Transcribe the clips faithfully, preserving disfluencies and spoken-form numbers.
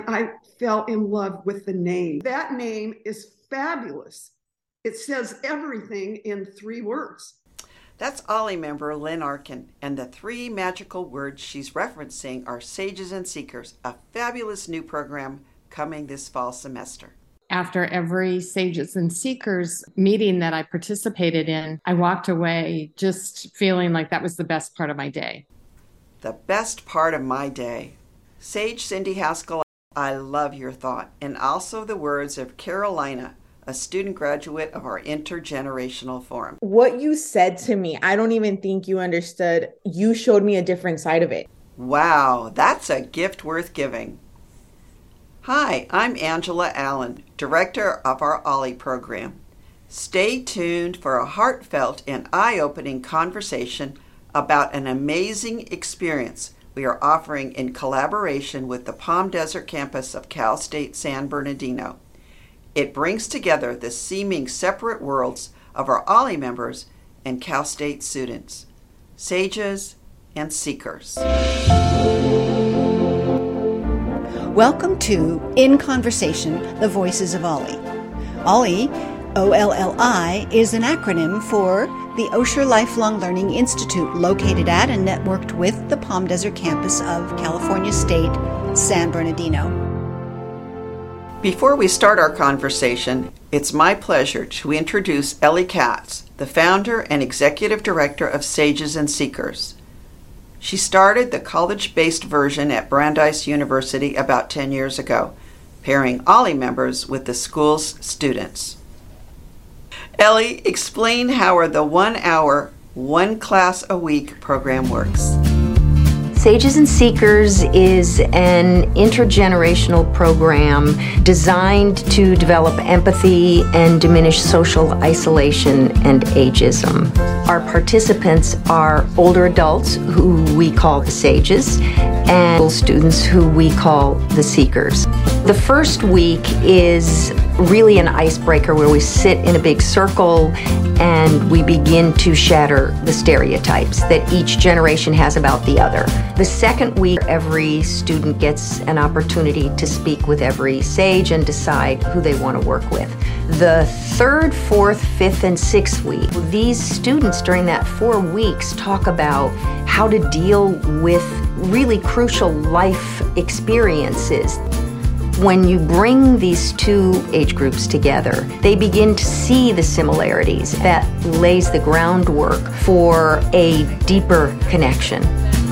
I fell in love with the name. That name is fabulous. It says everything in three words. That's Ollie member Lynn Arkin, and the three magical words she's referencing are Sages and Seekers, a fabulous new program coming this fall semester. After every Sages and Seekers meeting that I participated in, I walked away just feeling like that was the best part of my day. The best part of my day. Sage Cindy Haskell, I love your thought, and also the words of Carolina, a student graduate of our intergenerational forum. What you said to me, I don't even think you understood. You showed me a different side of it. Wow, that's a gift worth giving. Hi, I'm Angela Allen, director of our Ollie program. Stay tuned for a heartfelt and eye-opening conversation about an amazing experience we are offering in collaboration with the Palm Desert campus of Cal State San Bernardino. It brings together the seeming separate worlds of our Ollie members and Cal State students, Sages and Seekers. Welcome to In Conversation, the Voices of Ollie. Ollie, O L L I, is an acronym for the Osher Lifelong Learning Institute, located at and networked with the Palm Desert campus of California State, San Bernardino. Before we start our conversation, it's my pleasure to introduce Ellie Katz, the founder and executive director of Sages and Seekers. She started the college-based version at Brandeis University about ten years ago, pairing Ollie members with the school's students. Ellie, explain how the one-hour, one-class-a-week program works. Sages and Seekers is an intergenerational program designed to develop empathy and diminish social isolation and ageism. Our participants are older adults who we call the Sages and students who we call the Seekers. The first week is really an icebreaker where we sit in a big circle and we begin to shatter the stereotypes that each generation has about the other. The second week, every student gets an opportunity to speak with every sage and decide who they want to work with. The third, fourth, fifth, and sixth week, these students during that four weeks talk about how to deal with really crucial life experiences. When you bring these two age groups together, they begin to see the similarities that lays the groundwork for a deeper connection.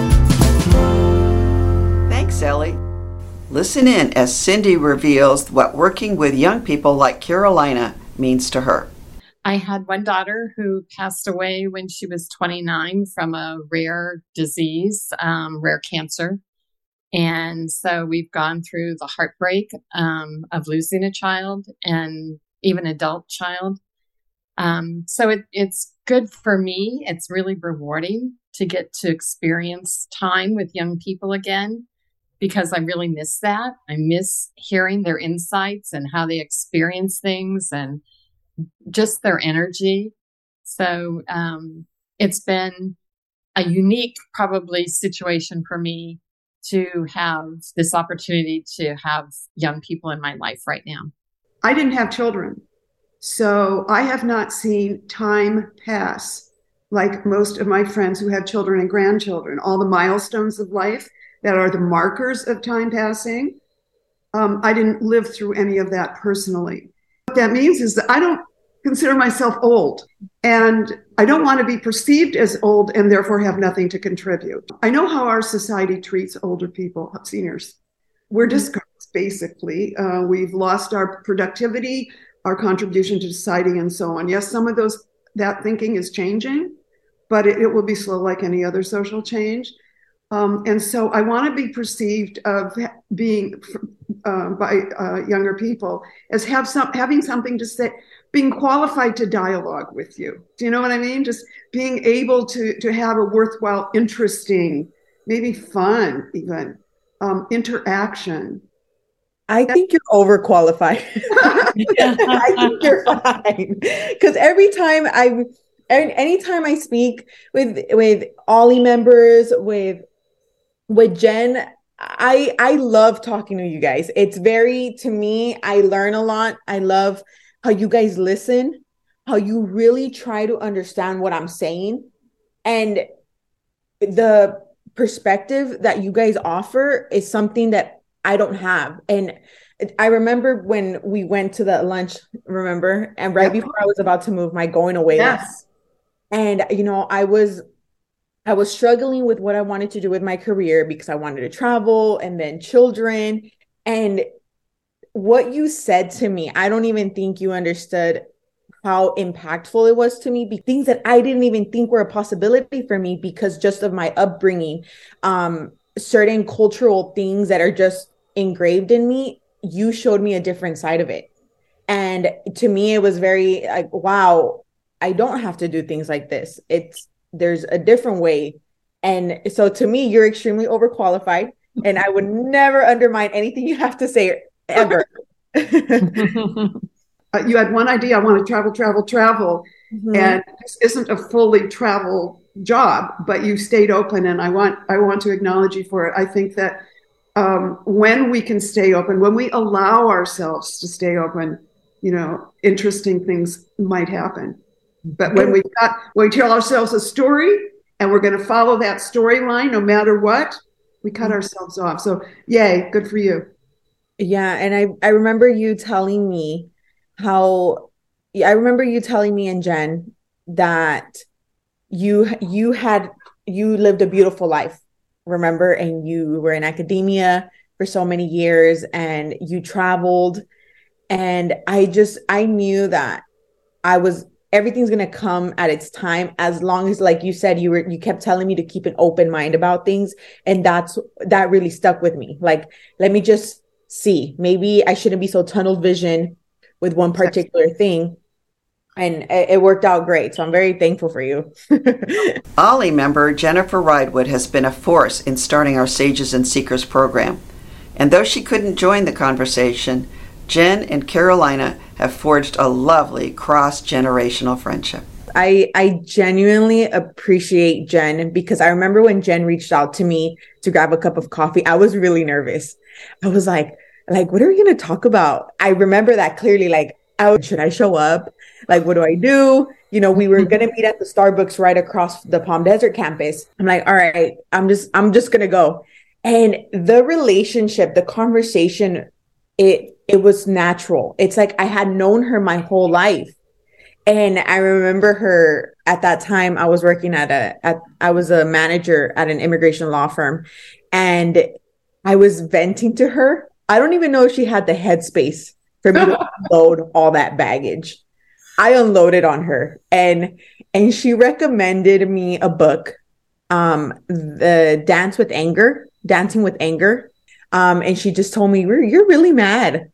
Thanks, Ellie. Listen in as Cindy reveals what working with young people like Carolina means to her. I had one daughter who passed away when she was twenty-nine from a rare disease, um, rare cancer. And so we've gone through the heartbreak um, of losing a child and even adult child. Um, so it, it's good for me. It's really rewarding to get to experience time with young people again, because I really miss that. I miss hearing their insights and how they experience things and just their energy. So um, it's been a unique, probably, situation for me to have this opportunity to have young people in my life right now. I didn't have children, so I have not seen time pass like most of my friends who have children and grandchildren. All the milestones of life that are the markers of time passing. Um, I didn't live through any of that personally. What that means is that I don't consider myself old, and I don't want to be perceived as old and therefore have nothing to contribute. I know how our society treats older people, seniors. We're discards, basically. Uh, we've lost our productivity, our contribution to society, and so on. Yes, some of those that thinking is changing, but it, it will be slow like any other social change. Um, and so I want to be perceived of being uh, by uh, younger people as have some having something to say, being qualified to dialogue with you. Do you know what I mean? Just being able to to have a worthwhile, interesting, maybe fun, even um, interaction. I think you're overqualified. I think you're fine. Because every time I, anytime I speak with with Ollie members, with with Jen, I I love talking to you guys. It's very, to me, I learn a lot. I love how you guys listen, how you really try to understand what I'm saying, and the perspective that you guys offer is something that I don't have. And I remember when we went to the lunch, remember? And right yep. before I was about to move my going away. Yes. Lunch. And, you know, I was, I was struggling with what I wanted to do with my career because I wanted to travel and then children. And what you said to me, I don't even think you understood how impactful it was to me. Things that I didn't even think were a possibility for me because just of my upbringing, um, certain cultural things that are just engraved in me. You showed me a different side of it. And to me, it was very like, wow, I don't have to do things like this. It's, there's a different way. And so to me, you're extremely overqualified and I would never undermine anything you have to say ever. Uh, you had one idea, I want to travel, travel, travel. Mm-hmm. And this isn't a fully travel job, but you stayed open. And I want, I want to acknowledge you for it. I think that um, when we can stay open, when we allow ourselves to stay open, you know, interesting things might happen. But when we got, when we tell ourselves a story and we're going to follow that storyline, no matter what, we cut mm-hmm. ourselves off. So yay, good for you. Yeah. And I, I remember you telling me how, I remember you telling me and Jen that you, you had, you lived a beautiful life, remember? And you were in academia for so many years and you traveled. And I just, I knew that I was, everything's going to come at its time, as long as, like you said, you were, you kept telling me to keep an open mind about things. And that's, that really stuck with me. Like, let me just see, maybe I shouldn't be so tunnel vision with one particular thing. And it worked out great. So I'm very thankful for you. OLLI member Jennifer Ridewood has been a force in starting our Sages and Seekers program. And though she couldn't join the conversation, Jen and Carolina have forged a lovely cross-generational friendship. I, I genuinely appreciate Jen because I remember when Jen reached out to me to grab a cup of coffee, I was really nervous. I was like, like, what are we going to talk about? I remember that clearly, like, oh, should I show up? Like, what do I do? You know, we were going to meet at the Starbucks right across the Palm Desert campus. I'm like, all right, I'm just, I'm just going to go. And the relationship, the conversation, it, it was natural. It's like I had known her my whole life. And I remember her at that time, I was working at a, at, I was a manager at an immigration law firm and I was venting to her. I don't even know if she had the headspace for me to unload all that baggage. I unloaded on her and, and she recommended me a book, um, the Dance with Anger, Dancing with Anger. Um, and she just told me, you're, you're really mad.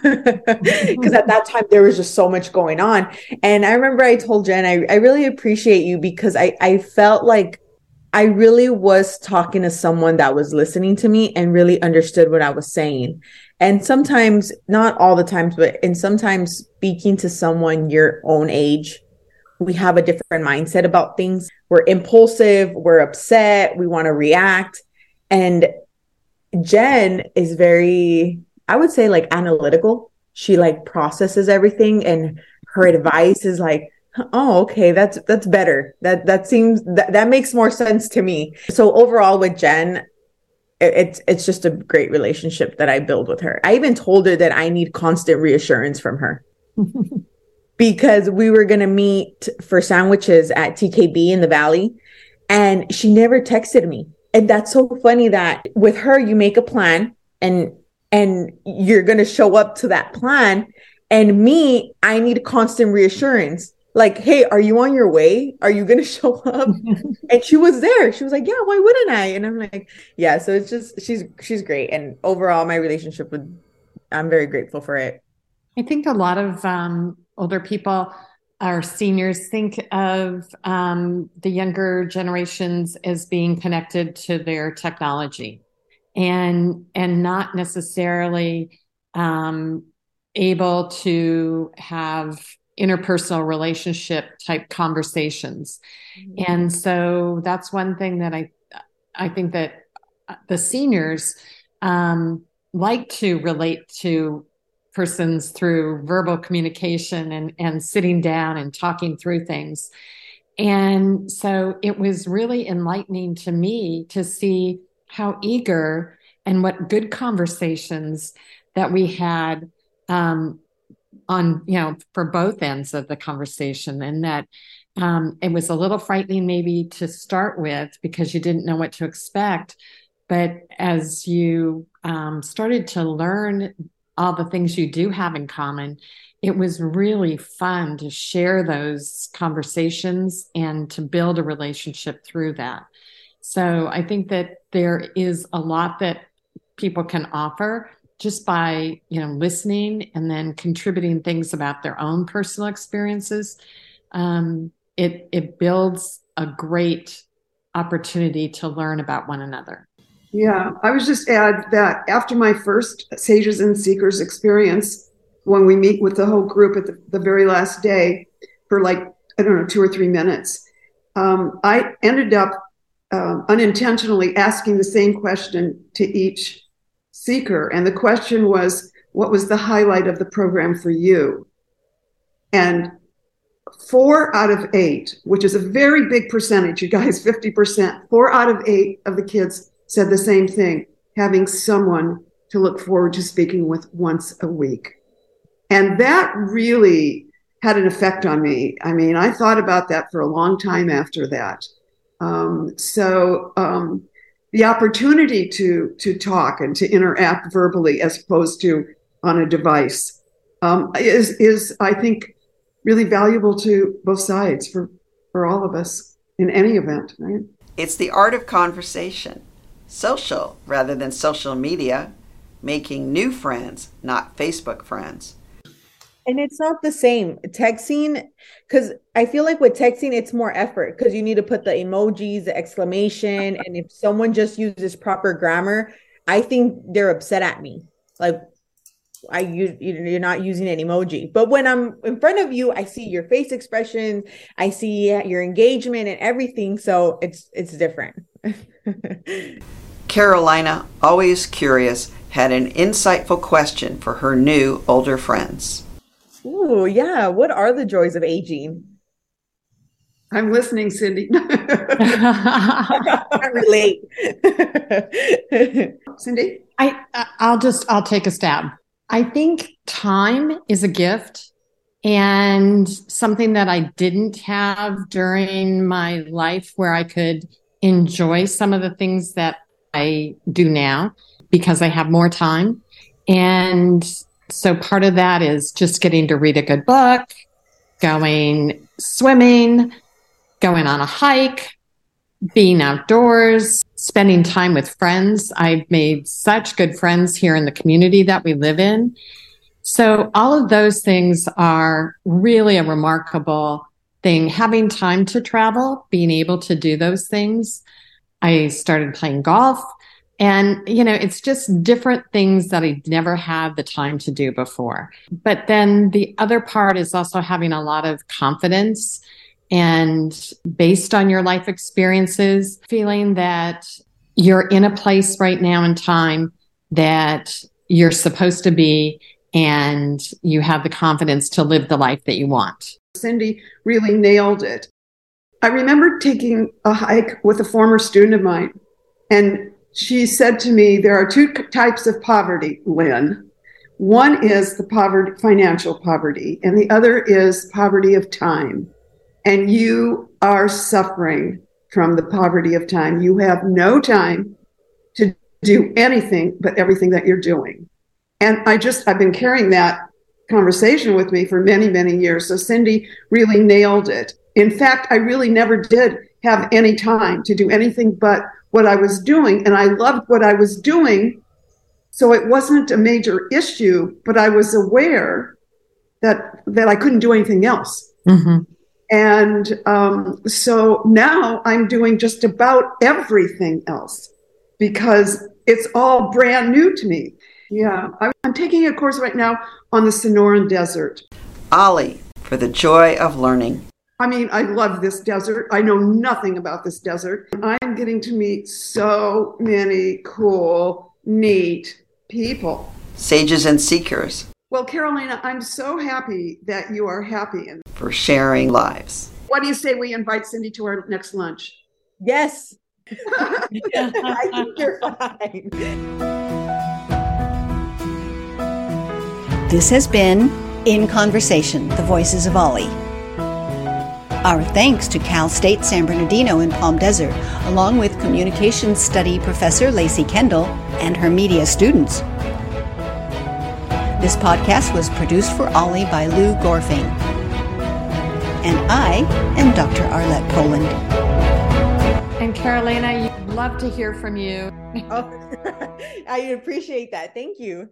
Because at that time, there was just so much going on. And I remember I told Jen, I, I really appreciate you because I, I felt like I really was talking to someone that was listening to me and really understood what I was saying. And sometimes, not all the times, but and sometimes speaking to someone your own age, we have a different mindset about things. We're impulsive, we're upset, we want to react. And Jen is very, I would say, like analytical. She like processes everything and her advice is like, oh, okay, that's that's better. That that seems that, that makes more sense to me. So overall with Jen, it, it's it's just a great relationship that I build with her. I even told her that I need constant reassurance from her. Because we were going to meet for sandwiches at T K B in the Valley and she never texted me. And that's so funny that with her, you make a plan and and you're going to show up to that plan. And me, I need constant reassurance. Like, hey, are you on your way? Are you going to show up? And she was there. She was like, yeah, why wouldn't I? And I'm like, yeah. So it's just, she's, she's great. And overall, my relationship with, I'm very grateful for it. I think a lot of um, older people or seniors think of um, the younger generations as being connected to their technology and, and not necessarily um, able to have interpersonal relationship type conversations. Mm-hmm. And so that's one thing that I, I think that the seniors um, like to relate to persons through verbal communication and, and sitting down and talking through things. And so it was really enlightening to me to see how eager and what good conversations that we had um, on, you know, for both ends of the conversation, and that um, it was a little frightening maybe to start with because you didn't know what to expect. But as you um, started to learn all the things you do have in common, it was really fun to share those conversations and to build a relationship through that. So I think that there is a lot that people can offer just by, you know, listening and then contributing things about their own personal experiences. Um, it, it builds a great opportunity to learn about one another. Yeah, I was just add that after my first Sages and Seekers experience, when we meet with the whole group at the, the very last day for like, I don't know, two or three minutes, um, I ended up uh, unintentionally asking the same question to each seeker. And the question was, what was the highlight of the program for you? And four out of eight, which is a very big percentage, you guys, fifty percent, four out of eight of the kids said the same thing, having someone to look forward to speaking with once a week. And that really had an effect on me. I mean, I thought about that for a long time after that. Um, so um, the opportunity to to talk and to interact verbally as opposed to on a device um, is, is, I think, really valuable to both sides for, for all of us in any event, right? It's the art of conversation. Social rather than social media, making new friends, not Facebook friends. And it's not the same. Texting, because I feel like with texting, it's more effort because you need to put the emojis, the exclamation. And if someone just uses proper grammar, I think they're upset at me. Like, I use, you're not using an emoji. But when I'm in front of you, I see your face expression, I see your engagement and everything. So it's it's different. Carolina, always curious, had an insightful question for her new older friends. Ooh, yeah. What are the joys of aging? I'm listening, Cindy. I relate. Cindy? I, I'll just, I'll take a stab. I think time is a gift and something that I didn't have during my life where I could enjoy some of the things that I do now because I have more time. And so part of that is just getting to read a good book, going swimming, going on a hike, being outdoors, spending time with friends. I've made such good friends here in the community that we live in. So all of those things are really a remarkable thing. Having time to travel, being able to do those things. I started playing golf. And, you know, it's just different things that I never had the time to do before. But then the other part is also having a lot of confidence and based on your life experiences, feeling that you're in a place right now in time that you're supposed to be and you have the confidence to live the life that you want. Cindy really nailed it. I remember taking a hike with a former student of mine, and she said to me, there are two types of poverty, Lynn. One is the poverty, financial poverty, and the other is poverty of time. And you are suffering from the poverty of time. You have no time to do anything but everything that you're doing. And I just, I've been carrying that conversation with me for many, many years. So Cindy really nailed it. In fact, I really never did have any time to do anything but what I was doing. And I loved what I was doing. So it wasn't a major issue, but I was aware that, that I couldn't do anything else. Mm-hmm. And um, so now I'm doing just about everything else because it's all brand new to me. Yeah, I'm taking a course right now on the Sonoran Desert. Ollie, for the joy of learning. I mean, I love this desert. I know nothing about this desert. I'm getting to meet so many cool, neat people. Sages and seekers. Well, Carolina, I'm so happy that you are happy. And for sharing lives. What do you say we invite Cindy to our next lunch? Yes. I think you're fine. This has been In Conversation, the Voices of Ollie. Our thanks to Cal State San Bernardino in Palm Desert, along with Communications Study Professor Lacey Kendall and her media students. This podcast was produced for Ollie by Lou Gorfing. And I am Doctor Arlette Poland. And Carolina, I'd love to hear from you. Oh, I appreciate that. Thank you.